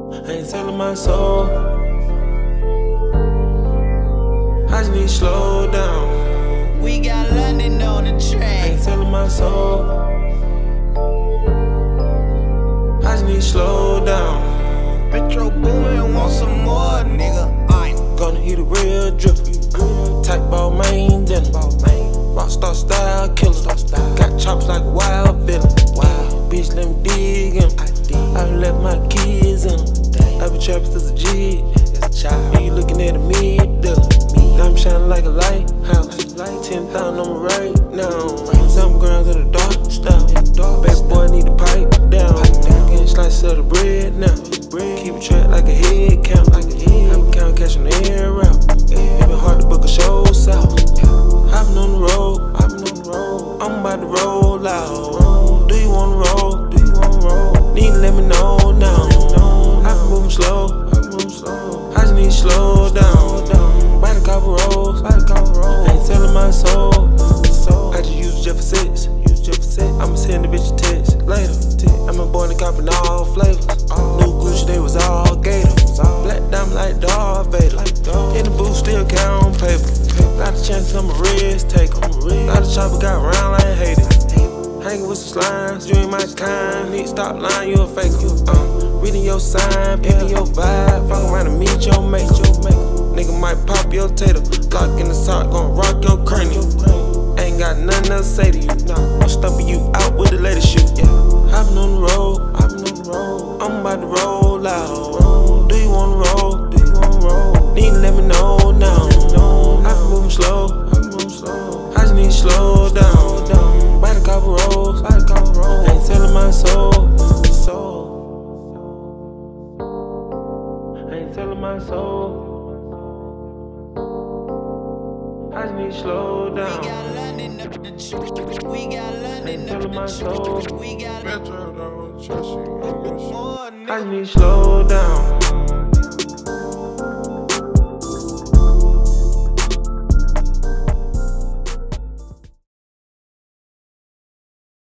I ain't telling my soul. I just need to slow down. We got London on the track. I ain't telling my soul. I just need to slow down. Metro Boomin want some more, nigga. Gonna hit a real drip. Type ball main dinner. Rockstar style killer. Got chops like a wild villain. Bitch, let me dig in. I left my kids in. I been trapping since a G. You looking at a mid-dealer. I'm shining like a lighthouse. 10,000 on me right now. Some girls in the dark style. Bad boy need to pipe down. Getting slices of the bread now. Keep it track like a head count. I been counting cash on the air route. It been hard to book a show south. I've been on the road. I'm about to roll out. Do you wanna roll? Need to let me know now. I been moving slow. I just need to slow down. Buy the couple rolls. I ain't telling my soul. I just use Jeff for 6. I'ma send the bitch a text later. I'm a boy in the cop in all flavors. New Gucci, they was all gator. Black diamond like Darth Vader. In the booth, still count paper. Lot of chances I'm a risk taker. Lot of chopper got round like Haiti. Hanging with some slimes, you ain't my kind. Need to stop lying, you a faker. Reading your sign, picking your vibe. Fuck around and meet your mate. Nigga might pop your tater. Lock in the sock, gon' rock your cranium. Ain't got nothing else to say to you. I'm stumping you out with the latest shoot. I've been on the road. I'm about to roll out. Do you wanna roll? Need to let me know now. I've been moving slow. I just need to slow down. Buy the couple rolls. I ain't telling my soul. I ain't telling my soul. I just need to slow down. We got London up the track. We got London up the track. We got Metro don't trust you. more, nigga. I just need to slow down.